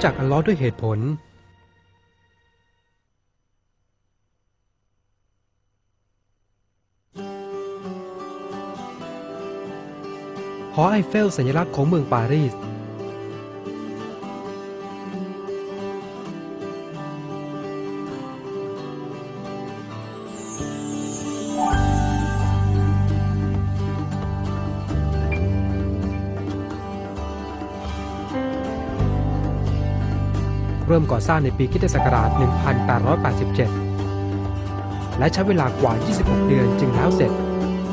จักอัลเลาะห์ด้วยเหตุผลหอไอเฟลสัญลักษณ์ของเมืองปารีสเริ่มก่อสร้างในปีค.ศ. 1887 และใช้เวลากว่า 26 เดือนจึงแล้วเสร็จ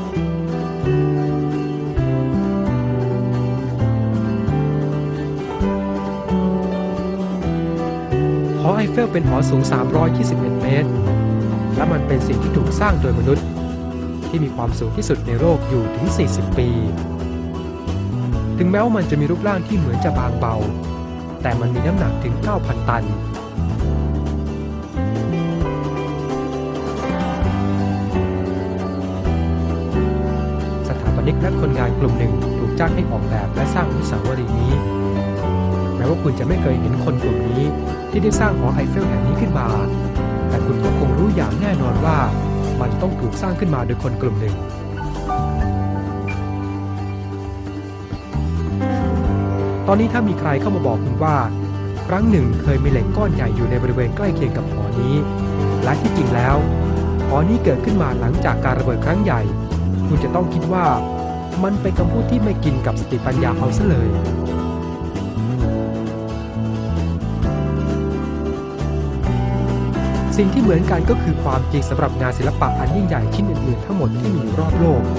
หอไอเฟลเป็นหอสูง 321 เมตร และมันเป็นสิ่งที่ถูกสร้างโดยมนุษย์ที่มีความสูงที่สุดในโลกอยู่ถึง 40 ปี ถึงแม้ว่ามันจะมีรูปร่างที่เหมือนจะบางเบาแต่มันมีน้ำหนักถึง 9,000 ตันสถาปนิกและคนงานกลุ่มหนึ่งถูกจ้างให้ออกแบบและสร้างอนุสาวรีย์นี้แม้ว่าคุณจะไม่เคยเห็นคนกลุ่มนี้ที่ได้สร้างหอไอเฟลแห่งนี้ขึ้นมาแต่คุณก็คงรู้อย่างแน่นอนว่ามันต้องถูกสร้างขึ้นมาโดยคนกลุ่มหนึ่งตอนนี้ถ้ามีใครเข้ามาบอกคุณว่าครั้งหนึ่งเคยมีเหล็กก้อนใหญ่อยู่ในบริเวณใกล้เคียงกับหอนี้และที่จริงแล้วหอนี้เกิดขึ้นมาหลังจากการระเบิดครั้งใหญ่คุณจะต้องคิดว่ามันเป็นคำพูดที่ไม่กินกับสติปัญญาเอาซะเลยสิ่งที่เหมือนกันก็คือความจริงสำหรับงานศิลปะอันยิ่งใหญ่ชิ้นอื่นๆทั้งหมดที่มีอยู่รอบโลก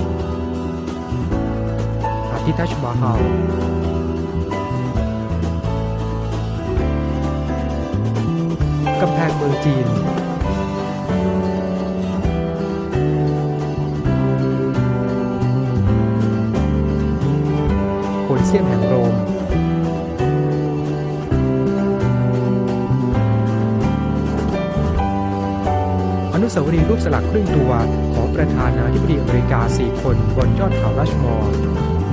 อาทิตัชมาฮาลกำแพงเมืองจีนโคลิเซียมแห่งโรมอนุสาวรีย์รูปสลักครึ่งตัวของประธานาธิบดีอเมริกา 4 คนบนยอดเขารัชมอร์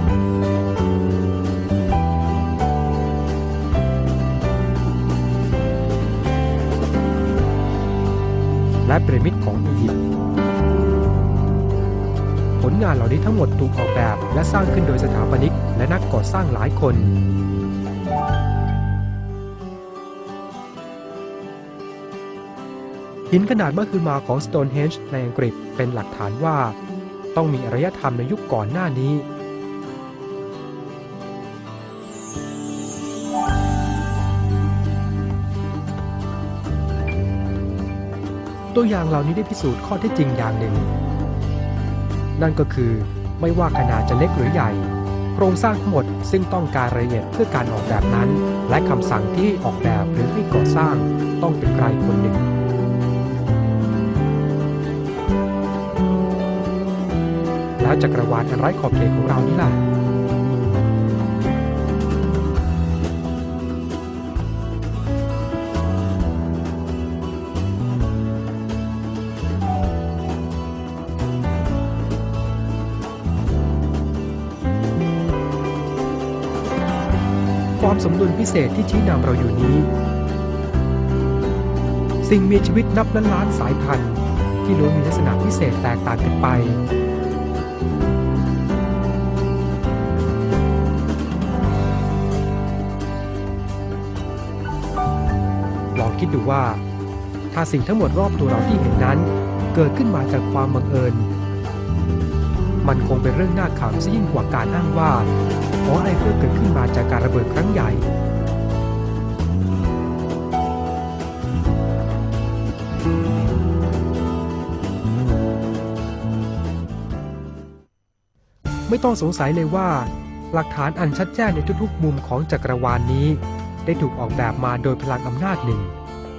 และพีระมิดของอียิปต์ผลงานเหล่านี้ทั้งหมดถูกออกแบบและสร้างขึ้นโดยสถาปนิกและนักก่อสร้างหลายคนหินขนาดมหึมาของ Stonehenge ในอังกฤษเป็นหลักฐานว่าต้องมีอารยธรรมในยุคก่อนหน้านี้ตัวอย่างเหล่านี้ได้พิสูจน์ข้อเท็จจริงอย่างหนึ่งนั่นก็คือไม่ว่าขนาดจะเล็กหรือใหญ่โครงสร้างทั้งหมดซึ่งต้องการรายละเอียดเพื่อการออกแบบนั้นและคำสั่งที่ให้ออกแบบหรือให้ก่อสร้างต้องเป็นใครคนหนึ่งแล้วจักรวาลอันไร้ขอบเขตของเรานี่ล่ะความสมดุลพิเศษที่ชี้นำเราอยู่นี้สิ่งมีชีวิตนับล้านๆสายพันธุ์ที่ล้วนมีลักษณะพิเศษแตกต่างกันไปลองคิดดูว่าถ้าสิ่งทั้งหมดรอบตัวเราที่เห็นนั้นเกิดขึ้นมาจากความบังเอิญมันคงเป็นเรื่องน่าขำซะยิ่งกว่าการอ้างว่าหอไอเฟลเกิดขึ้นมาจากการระเบิดครั้งใหญ่ไม่ต้องสงสัยเลยว่าหลักฐานอันชัดแจ้งในทุกๆมุมของจักรวาลนี้ได้ถูกออกแบบมาโดยพลังอำนาจหนึ่ง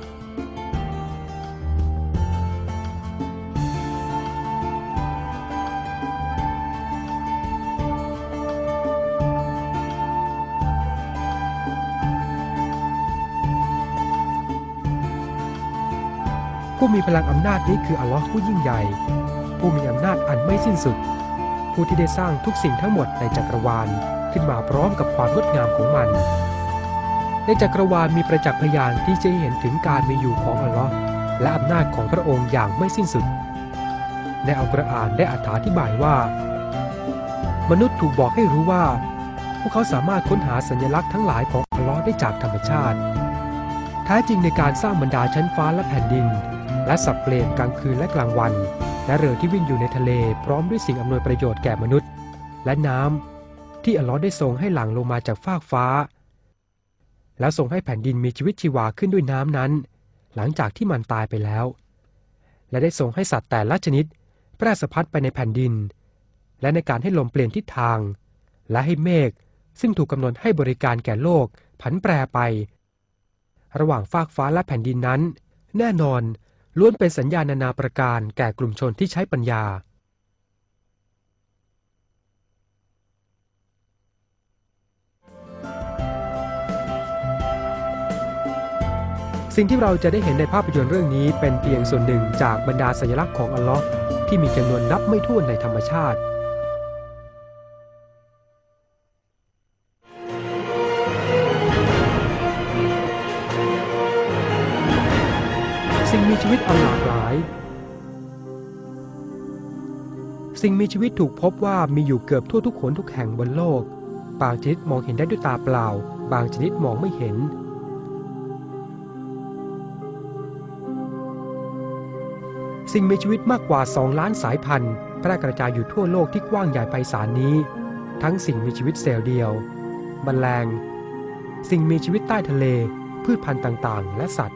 ผู้มีพลังอำนาจนี้คืออัลเลาะห์ผู้ยิ่งใหญ่ผู้มีอำนาจอันไม่สิ้นสุดผู้ที่ได้สร้างทุกสิ่งทั้งหมดในจักรวาลขึ้นมาพร้อมกับความงดงามของมันในในจักรวาลมีประจักษ์พยานที่จะเห็นถึงการมีอยู่ของอัลลอฮ์และอำนาจของพระองค์อย่างไม่สิ้นสุดในอัลกุรอานได้อธิบายว่ามนุษย์ถูกบอกให้รู้ว่าพวกเขาสามารถค้นหาสัญลักษณ์ทั้งหลายของอัลลอฮ์ได้จากธรรมชาติแท้จริงในการสร้างบรรดาชั้นฟ้าและแผ่นดินและสับเปลี่ยนกลางคืนและกลางวันและเรือที่วิ่งอยู่ในทะเลพร้อมด้วยสิ่งอำนวยประโยชน์แก่มนุษย์และน้ำที่อัลลอฮ์ได้ทรงให้หลั่งลงมาจากฟากฟ้าแล้วทรงให้แผ่นดินมีชีวิตชีวาขึ้นด้วยน้ำนั้นหลังจากที่มันตายไปแล้วและได้ทรงให้สัตว์แต่ละชนิดแพร่สะพัดไปในแผ่นดินและในการให้ลมเปลี่ยนทิศทางและให้เมฆซึ่งถูกกำหนดให้บริการแก่โลกผันแปรไประหว่างฟากฟ้าและแผ่นดินนั้นแน่นอนล้วนเป็นสัญญาณนานาประการแก่กลุ่มชนที่ใช้ปัญญาสิ่งที่เราจะได้เห็นในภาพยนตร์เรื่องนี้เป็นเพียงส่วนหนึ่งจากบรรดาสัญลักษณ์ของอัลลอฮ์ที่มีจำนวนนับไม่ถ้วนในธรรมชาติสิ่งมีชีวิตอันหลากหลายสิ่งมีชีวิตถูกพบว่ามีอยู่เกือบทั่วทุกหนทุกแห่งบนโลกบางชนิดมองเห็นได้ด้วยตาเปล่าบางชนิดมองไม่เห็นสิ่งมีชีวิตมากกว่า2 ล้านสายพันธุ์แพร่กระจายอยู่ทั่วโลกที่กว้างใหญ่ไพศาลนี้ทั้งสิ่งมีชีวิตเซลล์เดียวแมลงสิ่งมีชีวิตใต้ทะเลพืชพันธุ์ต่างๆและสัตว์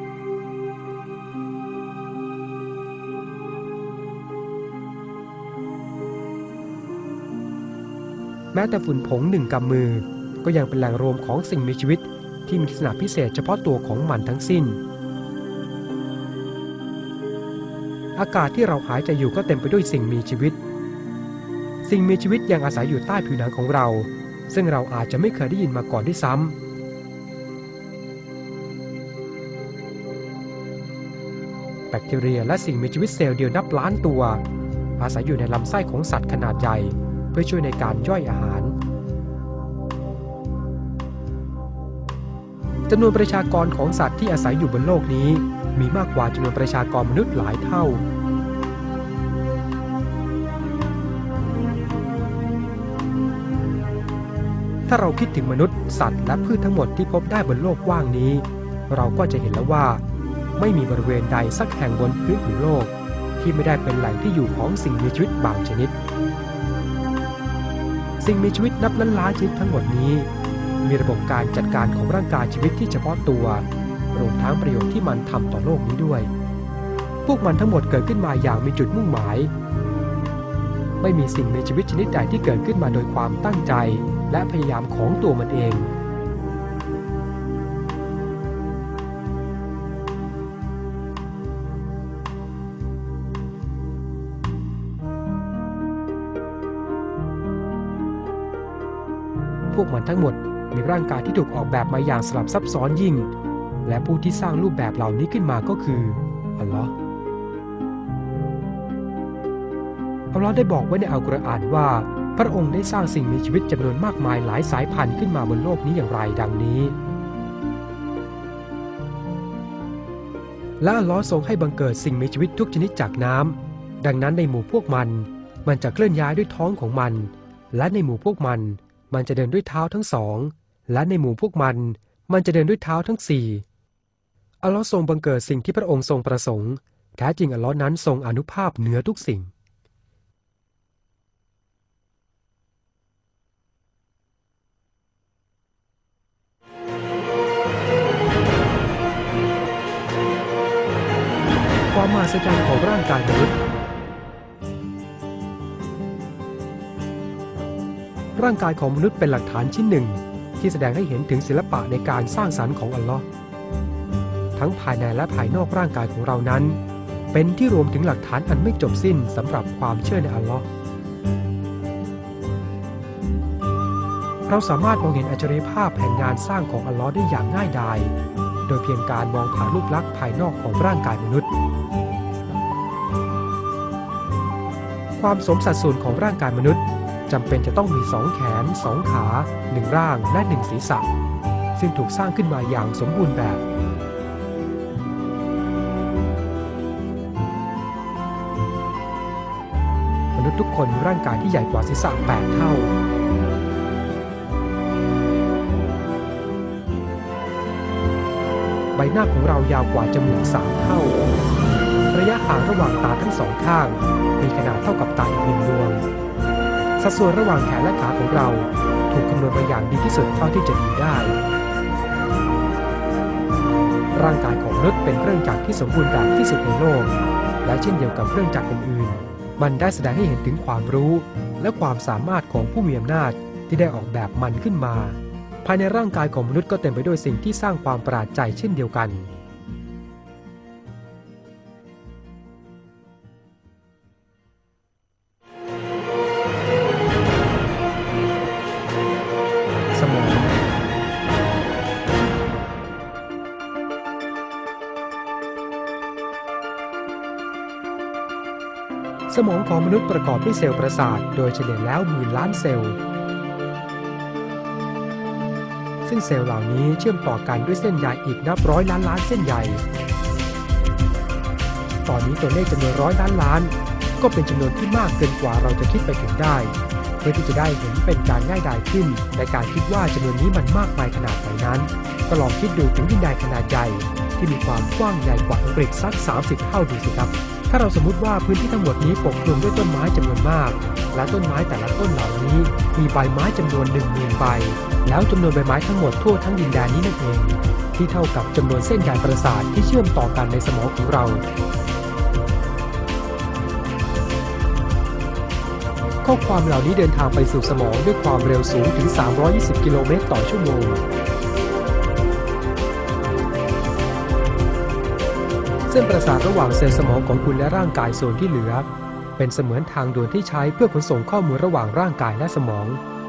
แม้แต่ฝุ่นผง1 กำมือก็ยังเป็นแหล่งรวมของสิ่งมีชีวิตที่มีลักษณะพิเศษเฉพาะตัวของมันทั้งสิ้นอากาศที่เราหายใจอยู่ก็เต็มไปด้วยสิ่งมีชีวิตสิ่งมีชีวิตยังอาศัยอยู่ใต้ผิวหนังของเราซึ่งเราอาจจะไม่เคยได้ยินมาก่อนด้วยซ้ำแบคทีเรียและสิ่งมีชีวิตเซลล์เดียวนับล้านตัวอาศัยอยู่ในลำไส้ของสัตว์ขนาดใหญ่เพื่อช่วยในการย่อยอาหารจำนวนประชากรของสัตว์ที่อาศัยอยู่บนโลกนี้มีมากกว่าจำนวนประชากรมนุษย์หลายเท่าถ้าเราคิดถึงมนุษย์สัตว์และพืชทั้งหมดที่พบได้บนโลกกว้างนี้เราก็จะเห็นแล้วว่าไม่มีบริเวณใดสักแห่งบนพื้นผิวโลกที่ไม่ได้เป็นแหล่งที่อยู่ของสิ่งมีชีวิตบางชนิดสิ่งมีชีวิตนับล้านชนิดทั้งหมดนี้มีระบบการจัดการของร่างกายชีวิตที่เฉพาะตัวรวมทั้งประโยชน์ที่มันทำต่อโลกนี้ด้วยพวกมันทั้งหมดเกิดขึ้นมาอย่างมีจุดมุ่งหมายไม่มีสิ่งมีชีวิตชนิดใดที่เกิดขึ้นมาโดยความตั้งใจและพยายามของตัวมันเองพวกมันทั้งหมดมีร่างกายที่ถูกออกแบบมาอย่างสลับซับซ้อนยิ่งและผู้ที่สร้างรูปแบบเหล่านี้ขึ้นมาก็คืออัลลอฮ์ได้บอกไว้ในอัลกุรอานว่าพระองค์ได้สร้างสิ่งมีชีวิตจำนวนมากมายหลายสายพันธุ์ขึ้นมาบนโลกนี้อย่างไรดังนี้และอัลลอฮ์ทรงให้บังเกิดสิ่งมีชีวิตทุกชนิดจากน้ำดังนั้นในหมู่พวกมันจะเคลื่อนย้ายด้วยท้องของมันและในหมู่พวกมันจะเดินด้วยเท้าทั้งสองและในหมู่พวกมันจะเดินด้วยเท้าทั้งสี่อัลลอฮ์ทรงบังเกิดสิ่งที่พระองค์ทรงประสงค์แท้จริงอัลลอฮ์นั้นทรงอานุภาพเหนือทุกสิ่งความมหัศจรรย์ของร่างกายมนุษย์ร่างกายของมนุษย์เป็นหลักฐานชิ้นหนึ่งที่แสดงให้เห็นถึงศิลปะในการสร้างสรรค์ของอัลลอฮ์ทั้งภายในและภายนอกร่างกายของเรานั้นเป็นที่รวมถึงหลักฐานอันไม่จบสิ้นสำหรับความเชื่อในอัลลอฮ์เราสามารถมองเห็นอัจฉริยภาพแห่งงานสร้างของอัลลอฮ์ได้อย่างง่ายดายโดยเพียงการมองผ่านรูปลักษณ์ภายนอกของร่างกายมนุษย์ความสมสัดส่วนของร่างกายมนุษย์จำเป็นจะต้องมี2 แขน 2 ขา 1 ร่างและ1 ศีรษะซึ่งถูกสร้างขึ้นมาอย่างสมบูรณ์แบบมนุษย์ทุกคนมีร่างกายที่ใหญ่กว่าศีรษะ8 เท่าใบหน้าของเรายาวกว่าจมูก3 เท่าระยะห่างระหว่างตาทั้ง2 ข้างมีขนาดเท่ากับตาอีก1 ดวงสัดส่วนระหว่างแขนและขาของเราถูกคำนวณมาอย่างดีที่สุดเท่าที่จะดีได้ร่างกายของมนุษย์เป็นเครื่องจักรที่สมบูรณ์แบบที่สุดในโลกและเช่นเดียวกับเครื่องจักรอื่นๆมันได้แสดงให้เห็นถึงความรู้และความสามารถของผู้มีอำนาจที่ได้ออกแบบมันขึ้นมาภายในร่างกายของมนุษย์ก็เต็มไปด้วยสิ่งที่สร้างความประหลาดใจเช่นเดียวกันสมองของมนุษย์ประกอบด้วยเซลล์ประสาทโดยเฉลี่ยแล้วหมื่นล้านเซลล์ซึ่งเซลล์เหล่านี้เชื่อมต่อกันด้วยเส้นใยอีกนับร้อยล้านล้านเส้นใยตอนนี้ตัวเลขจำนวน100 ล้านล้านก็เป็นจำนวนที่มากเกินกว่าเราจะคิดไปถึงได้เพื่อที่จะได้เห็นเป็นการง่ายดายขึ้นในการคิดว่าจำนวนนี้มันมากมายขนาดไหนนั้นก็ลองคิดดูถึงดินแดนขนาดใหญ่ที่มีความกว้างใหญ่กว่าอังกฤษสัก30 เท่าดูสิครับถ้าเราสมมุติว่าพื้นที่ทั้งหมดนี้ปกคลุมด้วยต้นไม้จำนวนมากและต้นไม้แต่ละต้นเหล่านี้มีใบไม้จำนวน 10,000 ใบแล้วจำนวนใบไม้ทั้งหมดทั่วทั้งดินแดนนี้นั่นเองที่เท่ากับจำนวนเส้นใยประสาทที่เชื่อมต่อกันในสมองของเราข้อความเหล่านี้เดินทางไปสู่สมองด้วยความเร็วสูงถึง320 กิโลเมตรต่อชั่วโมงเส้นประสาทระหว่างเซลล์สมองของคุณและร่างกายส่วนที่เหลือเป็นเสมือนทางด่วนที่ใช้เพื่อขนส่งข้อมูลระหว่างร่างกายและสมอง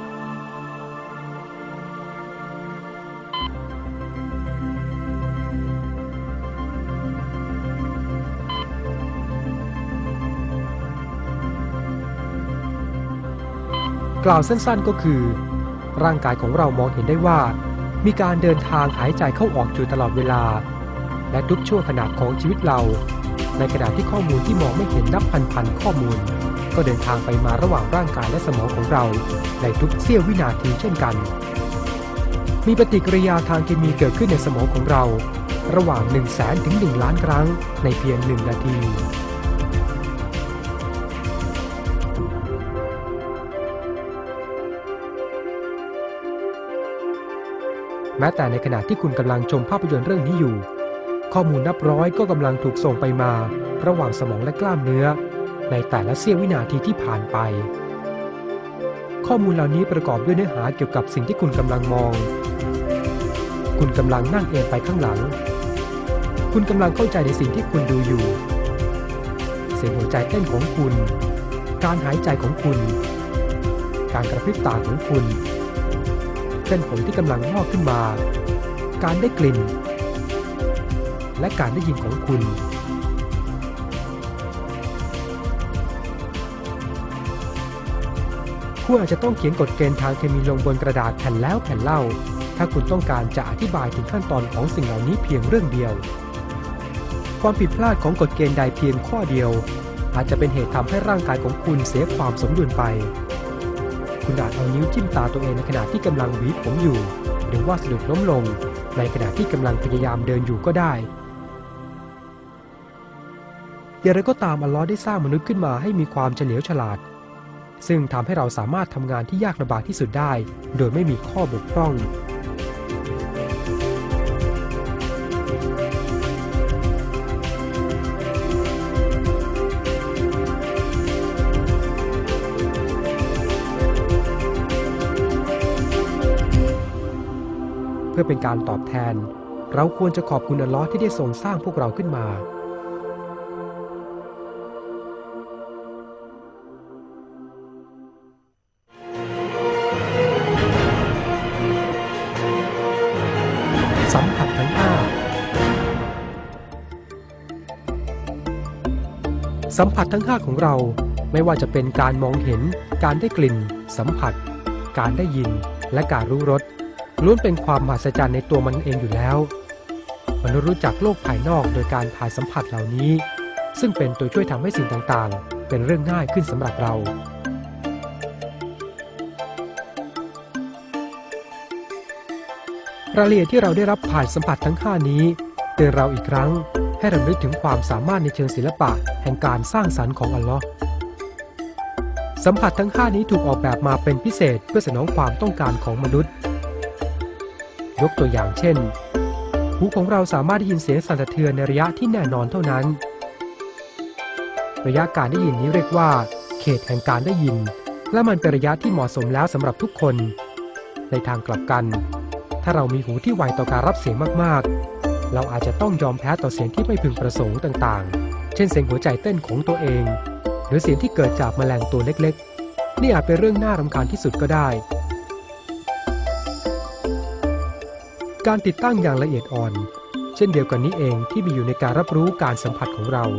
กล่าวสั้นๆก็คือร่างกายของเรามองเห็นได้ว่ามีการเดินทางหายใจเข้าออกอยู่ตลอดเวลาและทุกช่วงขณะของชีวิตเราในขณะที่ข้อมูลที่มองไม่เห็นนับพันข้อมูลก็เดินทางไปมาระหว่างร่างกายและสมองของเราในทุกเสี้ยววินาทีเช่นกันมีปฏิกิริยาทางเคมีเกิดขึ้นในสมองของเราระหว่าง 100,000 ถึง 1 ล้านครั้งในเพียง1 นาทีแม้แต่ในขณะที่คุณกำลังชมภาพยนตร์เรื่องนี้อยู่ข้อมูลนับร้อยก็กำลังถูกส่งไปมาระหว่างสมองและกล้ามเนื้อในแต่ละเสี้ยววินาทีที่ผ่านไปข้อมูลเหล่านี้ประกอบด้วยเนื้อหาเกี่ยวกับสิ่งที่คุณกำลังมองคุณกำลังนั่งเอนไปข้างหลังคุณกำลังเข้าใจในสิ่งที่คุณดูอยู่เสียงหัวใจเต้นของคุณการหายใจของคุณการกระพริบตาของคุณเส้นผมที่กำลังงอกขึ้นมาการได้กลิ่นและการได้ยินของคุณคุณอาจจะต้องเขียนกฎเกณฑ์ทางเคมีลงบนกระดาษแผ่นแล้วแผ่นเล่าถ้าคุณต้องการจะอธิบายถึงขั้นตอนของสิ่งเหล่านี้เพียงเรื่องเดียวความผิดพลาดของกฎเกณฑ์ใดเพียงข้อเดียวอาจจะเป็นเหตุทำให้ร่างกายของคุณเสียความสมดุลไปคุณอาจเอานิ้วจิ้มตาตัวเองในขณะที่กำลังหวีผมอยู่หรือว่าสะดุดล้มลงในขณะที่กำลังพยายามเดินอยู่ก็ได้อย่างไรก็ตามอัลเลาะห์ได้สร้างมนุษย์ขึ้นมาให้มีความเฉลียวฉลาดซึ่งทำให้เราสามารถทำงานที่ยากลำบากที่สุดได้โดยไม่มีข้อบกพร่องเพื่อเป็นการตอบแทนเราควรจะขอบคุณอัลเลาะห์ที่ได้ทรงสร้างพวกเราขึ้นมาสัมผัสทั้ง 5สัมผัสทั้ง 5ของเราไม่ว่าจะเป็นการมองเห็นการได้กลิ่นสัมผัสการได้ยินและการรู้รสล้วนเป็นความมหัศจรรย์ในตัวมันเองอยู่แล้วมนุษย์รู้จักโลกภายนอกโดยการผ่านสัมผัสเหล่านี้ซึ่งเป็นตัวช่วยทำให้สิ่งต่างๆเป็นเรื่องง่ายขึ้นสำหรับเรารายละเอียดที่เราได้รับผ่านสัมผัสทั้ง5นี้เตือนเราอีกครั้งให้รำลึกถึงความสามารถในเชิงศิลปะแห่งการสร้างสรรค์ของอัลเลาะห์สัมผัสทั้ง5นี้ถูกออกแบบมาเป็นพิเศษเพื่อสนองความต้องการของมนุษย์ยกตัวอย่างเช่นหูของเราสามารถได้ยินเสียงสั่นสะเทือนในระยะที่แน่นอนเท่านั้นระยะการได้ยินนี้เรียกว่าเขตแห่งการได้ยินและมันเป็นระยะที่เหมาะสมแล้วสำหรับทุกคนในทางกลับกันถ้าเรามีหูที่ไวต่อการรับเสียงมากๆเราอาจจะต้องยอมแพ้ต่อเสียงที่ไม่พึงประสงค์ต่างๆเช่นเสียงหัวใจเต้นของตัวเองหรือเสียงที่เกิดจากแมลงตัวเล็กๆนี่อาจเป็นเรื่องน่ารำคาญที่สุดก็ได้การติดตั้งอย่างละเอียดอ่อนเช่นเดียวกันนี้เองที่มีอยู่ในการรับรู้การสัมผัสของเรา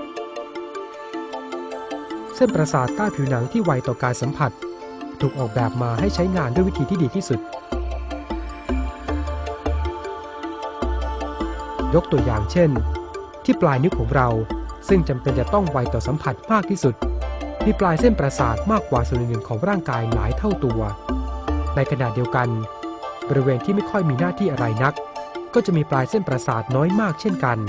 เส้นประสาทใต้ผิวหนังที่ไวต่อการสัมผัสถูกออกแบบมาให้ใช้งานด้วยวิธีที่ดีที่สุดยกตัวอย่างเช่นที่ปลายนิ้วของเราซึ่งจำเป็นจะต้องไวต่อสัมผัสมากที่สุดมีปลายเส้นประสาทมากกว่าส่วนอื่นๆของร่างกายหลายเท่าตัวในขณะเดียวกันบริเวณที่ไม่ค่อยมีหน้าที่อะไรนักก็จะมีปลายเส้นประสาทน้อยมากเช่นกัน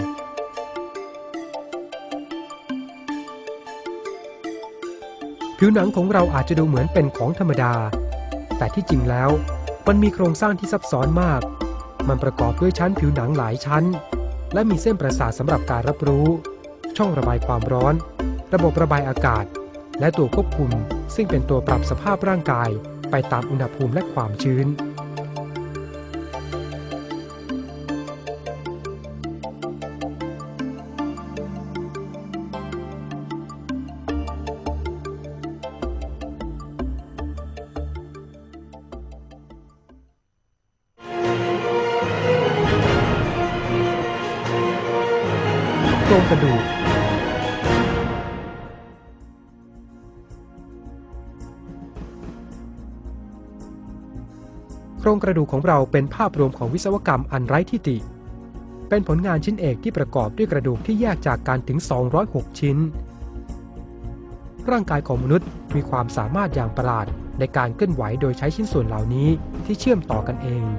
ผิวหนังของเราอาจจะดูเหมือนเป็นของธรรมดาแต่ที่จริงแล้วมันมีโครงสร้างที่ซับซ้อนมากมันประกอบด้วยชั้นผิวหนังหลายชั้นและมีเส้นประสาทสำหรับการรับรู้ช่องระบายความร้อนระบบระบายอากาศและตัวควบคุมซึ่งเป็นตัวปรับสภาพร่างกายไปตามอุณหภูมิและความชื้นโครงกระดูกโครงกระดูกของเราเป็นภาพรวมของวิศวกรรมอันไร้ที่ติเป็นผลงานชิ้นเอกที่ประกอบด้วยกระดูกที่แยกจากกันถึง206ชิ้นร่างกายของมนุษย์มีความสามารถอย่างประหลาดในการเคลื่อนไหวโดยใช้ชิ้นส่วนเหล่านี้ที่เชื่อมต่อกันเอง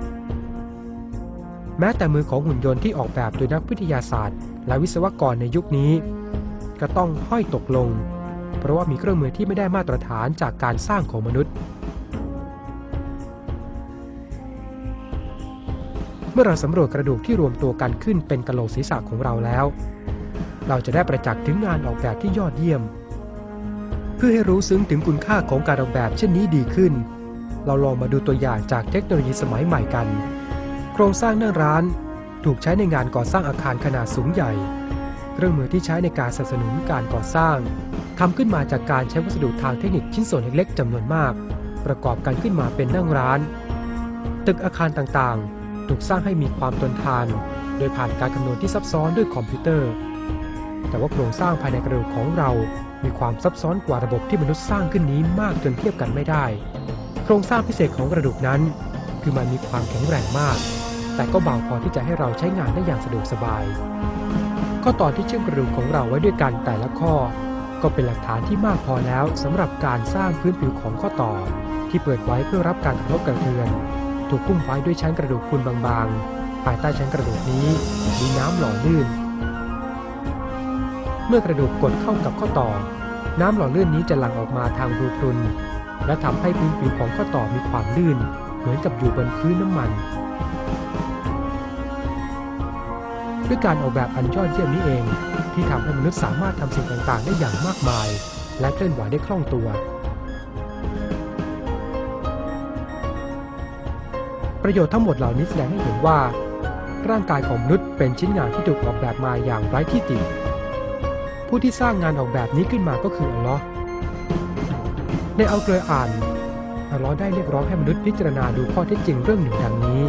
แม้แต่มือของหุ่นยนต์ที่ออกแบบโดยนักวิทยาศาสตร์และวิศวกรในยุคนี้ก็ต้องห้อยตกลงเพราะว่ามีเครื่องมือที่ไม่ได้มาตรฐานจากการสร้างของมนุษย์เมื่อเราสำรวจกระดูกที่รวมตัวกันขึ้นเป็นกะโหลกศีรษะของเราแล้วเราจะได้ประจักษ์ถึงงานออกแบบที่ยอดเยี่ยมเพื่อให้รู้ซึ้งถึงคุณค่าของการออกแบบเช่นนี้ดีขึ้นเราลองมาดูตัวอย่างจากเทคโนโลยีสมัยใหม่กันโครงสร้างหน้าร้านถูกใช้ในงานก่อสร้างอาคารขนาดสูงใหญ่เครื่องมือที่ใช้ในการสนับสนุนการก่อสร้างทำขึ้นมาจากการใช้วัสดุทางเทคนิคชิ้นส่วนเล็กๆจำนวนมากประกอบกันขึ้นมาเป็นนั่งร้านตึกอาคารต่างๆถูกสร้างให้มีความทนทานโดยผ่านการคำนวณที่ซับซ้อนด้วยคอมพิวเตอร์แต่ว่าโครงสร้างภายในกระดูกของเรามีความซับซ้อนกว่าระบบที่มนุษย์สร้างขึ้นนี้มากจนเทียบกันไม่ได้โครงสร้างพิเศษของกระดูกนั้นคือมันมีความแข็งแรงมากแต่ก็เบาพอที่จะให้เราใช้งานได้อย่างสะดวกสบายข้อต่อที่เชื่อมกระดูกของเราไว้ด้วยกันแต่ละข้อก็เป็นหลักฐานที่มากพอแล้วสำหรับการสร้างพื้นผิวของข้อต่อที่เปิดไว้เพื่อรับการกระทบกระเทือนถูกหุ้มไว้ด้วยชั้นกระดูกปูนบางๆภายใต้ชั้นกระดูกนี้มีน้ำหล่อลื่นเมื่อกระดูกกดเข้ากับข้อต่อน้ำหล่อลื่นนี้จะหลั่งออกมาทางรูพรุนและทำให้พื้นผิวของข้อต่อมีความลื่นเหมือนกับอยู่บนพื้นน้ำมันด้วยการออกแบบอันยอดเยี่ยมนี้เองที่ทำให้มนุษย์สามารถทำสิ่งต่างๆได้อย่างมากมายและเคลื่อนไหวได้คล่องตัวประโยชน์ทั้งหมดเหล่านี้แสดงให้เห็นว่าร่างกายของมนุษย์เป็นชิ้นงานที่ถูกออกแบบมาอย่างไร้ที่ติผู้ที่สร้างงานออกแบบนี้ขึ้นมาก็คืออัลเลาะห์ในอัลกุรอานอัลเลาะห์ได้เรียกร้องให้มนุษย์พิจารณาดูข้อเท็จจริงเรื่องหนึ่งดังนี้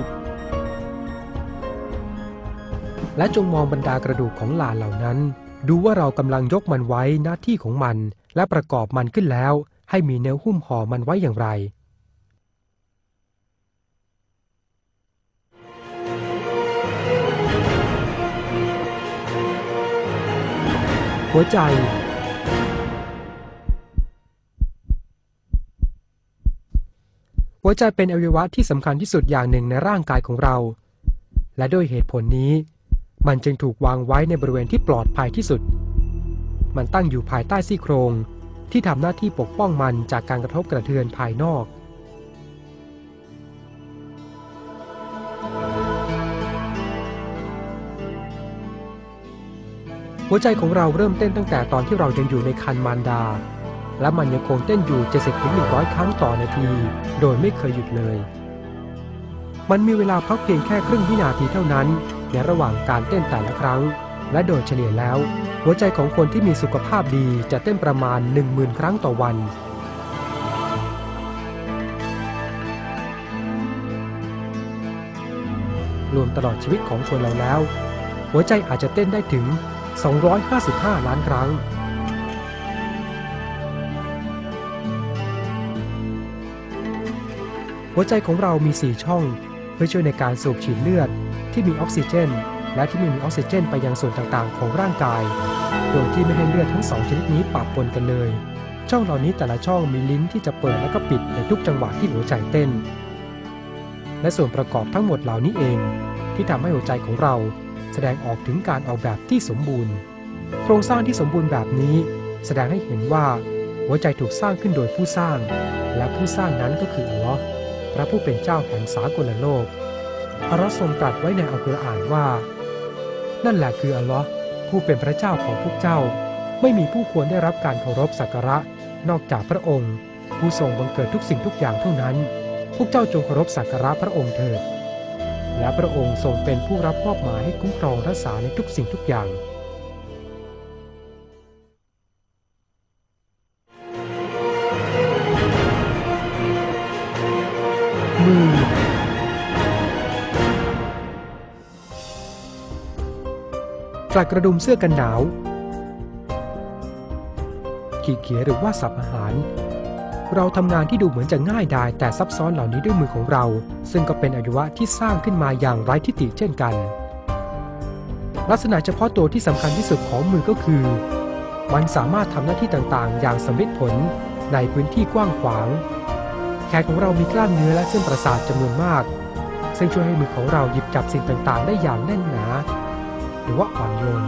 และจงมองบรรดากระดูกของหลานเหล่านั้นดูว่าเรากำลังยกมันไว้หน้าที่ของมันและประกอบมันขึ้นแล้วให้มีแนวหุ้มห่อมันไว้อย่างไรหัวใจเป็นอวัยวะที่สำคัญที่สุดอย่างหนึ่งในร่างกายของเราและด้วยเหตุผลนี้มันจึงถูกวางไว้ในบริเวณที่ปลอดภัยที่สุดมันตั้งอยู่ภายใต้ซี่โครงที่ทำหน้าที่ปกป้องมันจากการกระทบกระเทือนภายนอกหัวใจของเราเริ่มเต้นตั้งแต่ตอนที่เรายังอยู่ในครรภ์มารดาและมันยังคงเต้นอยู่ 70-100 ครั้งต่อนาทีโดยไม่เคยหยุดเลยมันมีเวลาพักเพียงแค่ครึ่งวินาทีเท่านั้นในระหว่างการเต้นแต่ละครั้งและโดยเฉลี่ยแล้วหัวใจของคนที่มีสุขภาพดีจะเต้นประมาณ 10,000 ครั้งต่อวันรวมตลอดชีวิตของคนเราแล้วหัวใจอาจจะเต้นได้ถึง255 ล้านครั้งหัวใจของเรามี4ช่องเพื่อช่วยในการสูบฉีดเลือดที่มีออกซิเจนและที่ไม่มีออกซิเจนไปยังส่วนต่างๆของร่างกายโดยที่ไม่ให้เลือดทั้ง2ชนิดนี้ปะปนกันเลยช่องเหล่านี้แต่ละช่องมีลิ้นที่จะเปิดและก็ปิดในทุกจังหวะที่หัวใจเต้นและส่วนประกอบทั้งหมดเหล่านี้เองที่ทำให้หัวใจของเราแสดงออกถึงการออกแบบที่สมบูรณ์โครงสร้างที่สมบูรณ์แบบนี้แสดงให้เห็นว่าหัวใจถูกสร้างขึ้นโดยผู้สร้างและผู้สร้างนั้นก็คืออัลเลาะห์พระผู้เป็นเจ้าแห่งสากลโลกอัลเลาะห์ทรงตรัสไว้ในอัลกุรอานว่านั่นแหละคืออัลเลาะห์ผู้เป็นพระเจ้าของพวกเจ้าไม่มีผู้ควรได้รับการเคารพสักการะนอกจากพระองค์ผู้ทรงบังเกิดทุกสิ่งทุกอย่างเท่านั้นพวกเจ้าจงเคารพสักการะพระองค์เถิดและพระองค์ทรงเป็นผู้รับมอบหมายให้คุ้มครองรักษาในทุกสิ่งทุกอย่างมือกลัดกระดุมเสื้อกันหนาวขีดเขียหรือว่าสับอาหารเราทำงานที่ดูเหมือนจะง่ายดายแต่ซับซ้อนเหล่านี้ด้วยมือของเราซึ่งก็เป็นอวัยวะที่สร้างขึ้นมาอย่างไร้ทิฏฐิเช่นกันลักษณะเฉพาะตัวที่สำคัญที่สุดของมือก็คือมันสามารถทำหน้าที่ต่างๆอย่างสำเร็จผลในพื้นที่กว้างขวางแขนของเรามีกล้ามเนื้อและเส้นประสาทจำนวนมากซึ่งช่วยให้มือของเราหยิบจับสิ่งต่างๆได้อย่างแน่นหนาหรือว่าอ่อนโยน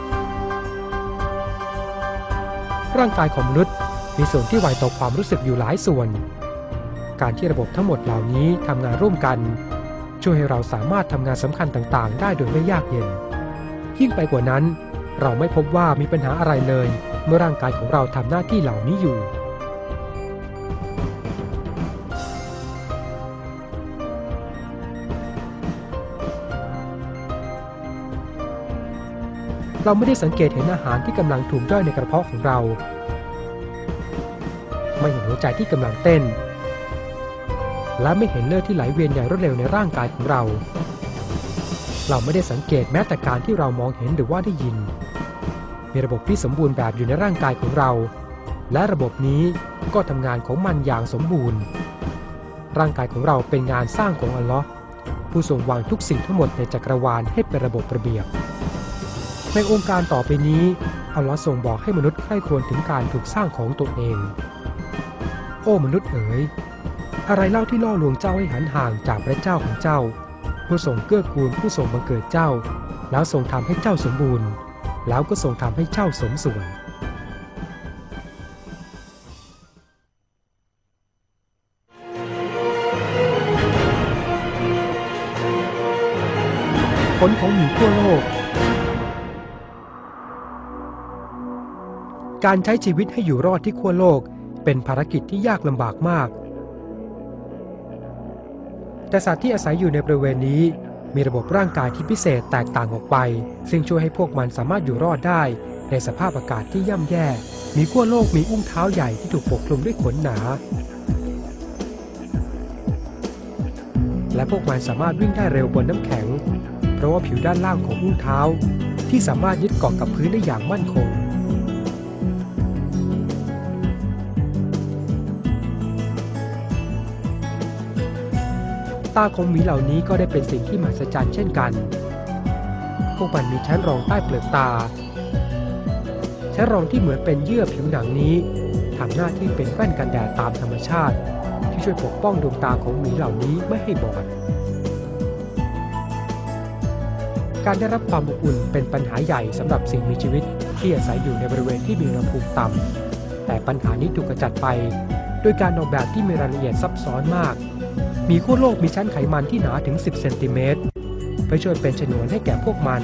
ร่างกายของมนุษย์มีส่วนที่ไวต่อความรู้สึกอยู่หลายส่วนการที่ระบบทั้งหมดเหล่านี้ทำงานร่วมกันช่วยให้เราสามารถทำงานสำคัญต่างๆได้โดยไม่ยากเย็นยิ่งไปกว่านั้นเราไม่พบว่ามีปัญหาอะไรเลยเมื่อร่างกายของเราทำหน้าที่เหล่านี้อยู่เราไม่ได้สังเกตเห็นอาหารที่กำลังถูกย่อยในกระเพาะของเราไม่เห็นหัวใจที่กำลังเต้นและไม่เห็นเลือดที่ไหลเวียนอย่างรวดเร็วในร่างกายของเราไม่ได้สังเกตแม้แต่การที่เรามองเห็นหรือว่าได้ยินมีระบบที่สมบูรณ์แบบอยู่ในร่างกายของเราและระบบนี้ก็ทำงานของมันอย่างสมบูรณ์ร่างกายของเราเป็นงานสร้างของอัลเลาะห์ผู้ทรงวางทุกสิ่งทั้งหมดในจักรวาลให้เป็นระบบระเบียบในองค์การต่อไปนี้อัลเลาะห์ทรงบอกให้มนุษย์ใคร่ครวญถึงการถูกสร้างของตัวเองโอ้มนุษย์เอ๋ยอะไรเล่าที่ล่อลวงเจ้าให้หันห่างจากพระเจ้าของเจ้าผู้ทรงเกื้อกูลผู้ทรงบังเกิดเจ้าแล้วทรงทำให้เจ้าสมบูรณ์แล้วก็ทรงทำให้เจ้าสมส่วนผลของหมีทั่วโลกการใช้ชีวิตให้อยู่รอดที่ขั้วโลกเป็นภารกิจที่ยากลำบากมากแต่สัตว์ที่อาศัยอยู่ในบริเวณนี้มีระบบร่างกายที่พิเศษแตกต่างออกไปซึ่งช่วยให้พวกมันสามารถอยู่รอดได้ในสภาพอากาศที่ย่ำแย่มีขั้วโลกมีอุ้งเท้าใหญ่ที่ถูกปกคลุมด้วยขนหนาและพวกมันสามารถวิ่งได้เร็วบนน้ำแข็งเพราะว่าผิวด้านล่างของอุ้งเท้าที่สามารถยึดเกาะกับพื้นได้อย่างมั่นคงตาของหมีเหล่านี้ก็ได้เป็นสิ่งที่มหัศจรรย์เช่นกันพวกมันมีชั้นรองใต้เปลือกตาฉช้รองที่เหมือนเป็นเยื่อผิวหนังนี้ทำหน้าที่เป็นแว่นกันแดดตามธรรมชาติที่ช่วยปกป้องดวงตาของหมีเหล่านี้ไม่ให้บอดการได้รับความอบอุ่นเป็นปัญหาใหญ่สำหรับสิ่งมีชีวิตที่อาศัยอยู่ในบริเวณที่มีอุณหภูมิต่ำแต่ปัญหานี้ถูกกำจัดไปโดยการออกแบบที่มีรายละเอียดซับซ้อนมากหมีขั้วโลกมีชั้นไขมันที่หนาถึง10 เซนติเมตรเพื่อช่วยเป็นฉนวนให้แก่พวกมัน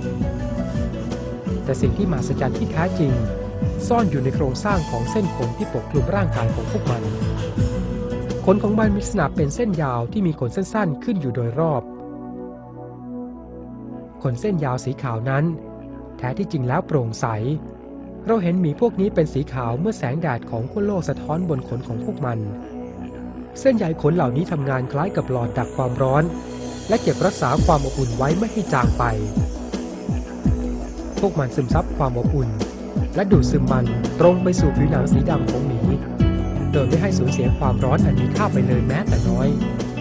แต่สิ่งที่มหัศจรรย์ที่แท้จริงซ่อนอยู่ในโครงสร้างของเส้นขนที่ปกคลุมร่างกายของพวกมันขนของมันมีลักษณะเป็นเส้นยาวที่มีขนสั้นๆขึ้นอยู่โดยรอบขนเส้นยาวสีขาวนั้นแท้ที่จริงแล้วโปร่งใสเราเห็นหมีพวกนี้เป็นสีขาวเมื่อแสงแดดของขั้วโลกสะท้อนบนขนของพวกมันเส้นใยขนเหล่านี้ทำงานคล้ายกับหลอดดักความร้อนและเก็บรักษาความอบอุ่นไว้ไม่ให้จางไปพวกมันซึมซับความอบอุ่นและดูดซึมมันตรงไปสู่ผิวหนังสีดำของหมีโดยไม่ให้สูญเสียความร้อนอันมีค่าไปเลยแม้แต่น้อย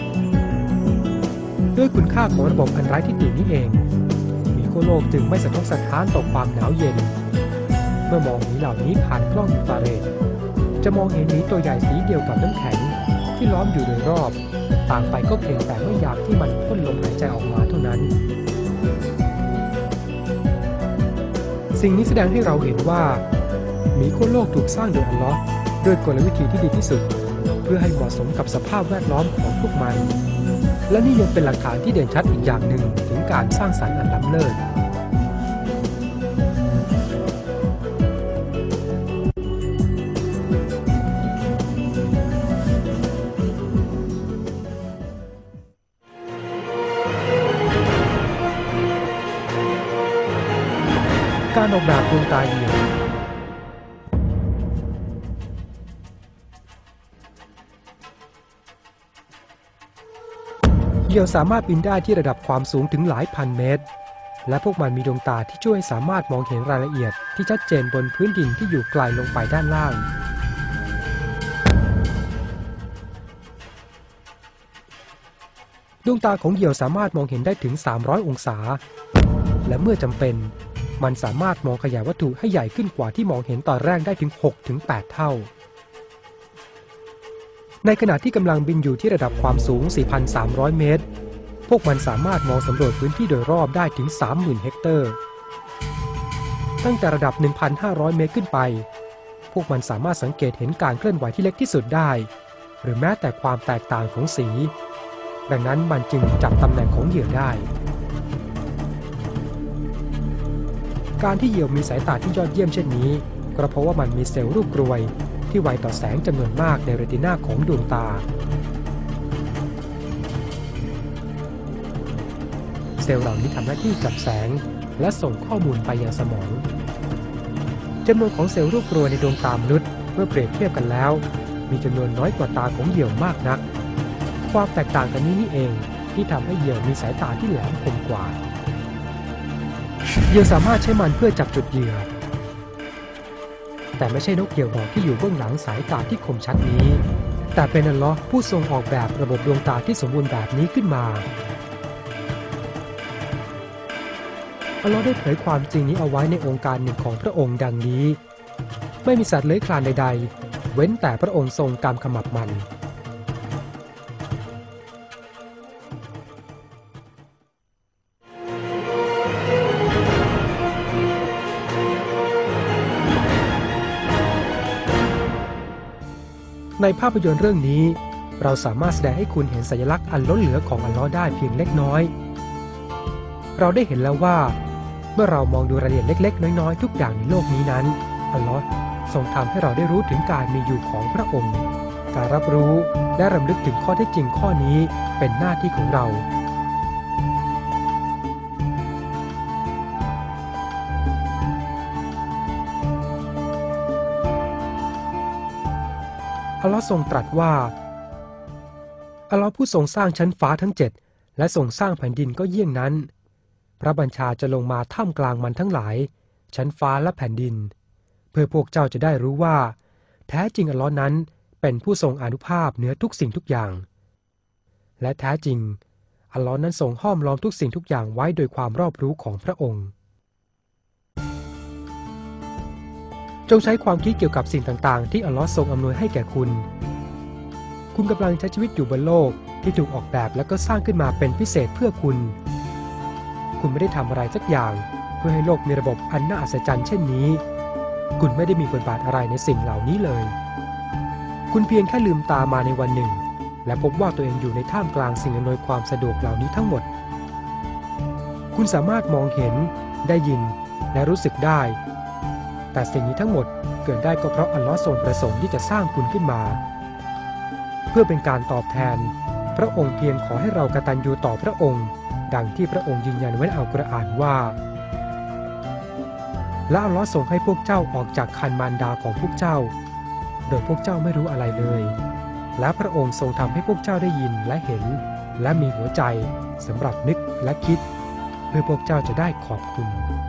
ด้วยคุณค่าของระบบอันไร้ที่ตินี้เองหมีขั้วโลกจึงไม่สะทกสะท้านต่อความหนาวเย็นเมื่อมองหมีเหล่านี้ผ่านกล้องอินฟราเรดจะมองเห็นหมีตัวใหญ่สีเดียวกับน้ำแข็งที่ล้อมอยู่โดยรอบต่างไปก็เพียงแต่เมื่อยามที่มันพ่นลมหายใจออกมาเท่านั้นสิ่งนี้แสดงให้เราเห็นว่าหมีขั้วโลกถูกสร้างโดยอัลเลาะห์ด้วยกลวิธีที่ดีที่สุดเพื่อให้เหมาะสมกับสภาพแวดล้อมของพวกมันและนี่ยังเป็นหลักฐานที่เด่นชัดอีกอย่างหนึ่งถึงการสร้างสรรค์อันล้ำเลิศการออกแบบดวงตาเหยี่ยวเหยี่ยวสามารถบินได้ที่ระดับความสูงถึงหลายพันเมตรและพวกมันมีดวงตาที่ช่วยสามารถมองเห็นรายละเอียดที่ชัดเจนบนพื้นดินที่อยู่ไกลลงไปด้านล่างดวงตาของเหยี่ยวสามารถมองเห็นได้ถึง300 องศาและเมื่อจำเป็นมันสามารถมองขยายวัตถุให้ใหญ่ขึ้นกว่าที่มองเห็นตอนแรกได้ถึง 6-8 เท่าในขณะที่กำลังบินอยู่ที่ระดับความสูง 4,300 เมตรพวกมันสามารถมองสำรวจพื้นที่โดยรอบได้ถึง 30,000 เฮกเตอร์ตั้งแต่ระดับ 1,500 เมตรขึ้นไปพวกมันสามารถสังเกตเห็นการเคลื่อนไหวที่เล็กที่สุดได้หรือแม้แต่ความแตกต่างของสีดังนั้นมันจึงจับตำแหน่งของเหยื่อได้การที่เหยี่ยวมีสายตาที่ยอดเยี่ยมเช่นนี้ก็เพราะว่ามันมีเซลล์รูปกรวยที่ไวต่อแสงจำนวนมากในเรตินาของดวงตาเซลล์เหล่านี้ทำหน้าที่จับแสงและส่งข้อมูลไปยังสมองจำนวนของเซลล์รูปกรวยในดวงตามนุษย์เมื่อเปรียบเทียบกันแล้วมีจำนวนน้อยกว่าตาของเหยี่ยวมากนักความแตกต่างกันนี้นี่เองที่ทำให้เหยี่ยวมีสายตาที่แหลมคมกว่าเหยี่ยวสามารถใช้มันเพื่อจับจุดเหยื่อแต่ไม่ใช่นกเหยี่ยวดอกที่อยู่เบื้องหลังสายตาที่คมชัดนี้แต่เป็นอัลเลาะห์ผู้ทรงออกแบบระบบดวงตาที่สมบูรณ์แบบนี้ขึ้นมาอัลเลาะห์ได้เผยความจริงนี้เอาไว้ในองค์การหนึ่งของพระองค์ดังนี้ไม่มีสัตว์เลื้อยคลานใดๆเว้นแต่พระองค์ทรงกำขมับมันในภาพยนตร์เรื่องนี้เราสามารถแสดงให้คุณเห็นสัญลักษณ์อันล้นเหลือของอัลเลาะห์ได้เพียงเล็กน้อยเราได้เห็นแล้วว่าเมื่อเรามองดูรายละเอียดเล็กๆน้อยๆทุกอย่างในโลกนี้นั้นอัลเลาะห์ทรงทำให้เราได้รู้ถึงการมีอยู่ของพระองค์การรับรู้และรำลึกถึงข้อเท็จจริงข้อนี้เป็นหน้าที่ของเราอัลเลาะห์ทรงตรัสว่าอัลเลาะห์ผู้ทรงสร้างชั้นฟ้าทั้ง7และทรงสร้างแผ่นดินก็เยี่ยงนั้นพระบัญชาจะลงมาท่ามกลางมันทั้งหลายชั้นฟ้าและแผ่นดินเพื่อพวกเจ้าจะได้รู้ว่าแท้จริงอัลเลาะห์นั้นเป็นผู้ทรงอานุภาพเหนือทุกสิ่งทุกอย่างและแท้จริงอัลเลาะห์นั้นทรงห้อมล้อมทุกสิ่งทุกอย่างไว้โดยความรอบรู้ของพระองค์จงใช้ความคิดเกี่ยวกับสิ่งต่างๆที่อัลลอฮ์ทรงอำนวยให้แก่คุณคุณกำลังใช้ชีวิตอยู่บนโลกที่ถูกออกแบบและก็สร้างขึ้นมาเป็นพิเศษเพื่อคุณไม่ได้ทำอะไรสักอย่างเพื่อให้โลกมีระบบอันน่าอัศจรรย์เช่นนี้คุณไม่ได้มีบทบาทอะไรในสิ่งเหล่านี้เลยคุณเพียงแค่ลืมตามาในวันหนึ่งและพบว่าตัวเองอยู่ในท่ามกลางสิ่งอำนวยความสะดวกเหล่านี้ทั้งหมดคุณสามารถมองเห็นได้ยินและรู้สึกได้แต่สิ่งนี้ทั้งหมดเกิดได้ก็เพราะอัลลอฮ์ทรงประสงค์ที่จะสร้างคุณขึ้นมาเพื่อเป็นการตอบแทนพระองค์เพียงขอให้เรากตัญญูต่อพระองค์ดังที่พระองค์ยืนยันไว้ในอัลกุรอานว่าและอัลลอฮ์ทรงให้พวกเจ้าออกจากคันมารดาของพวกเจ้าโดยพวกเจ้าไม่รู้อะไรเลยและพระองค์ทรงทำให้พวกเจ้าได้ยินและเห็นและมีหัวใจสำหรับนึกและคิดเพื่อพวกเจ้าจะได้ขอบคุณ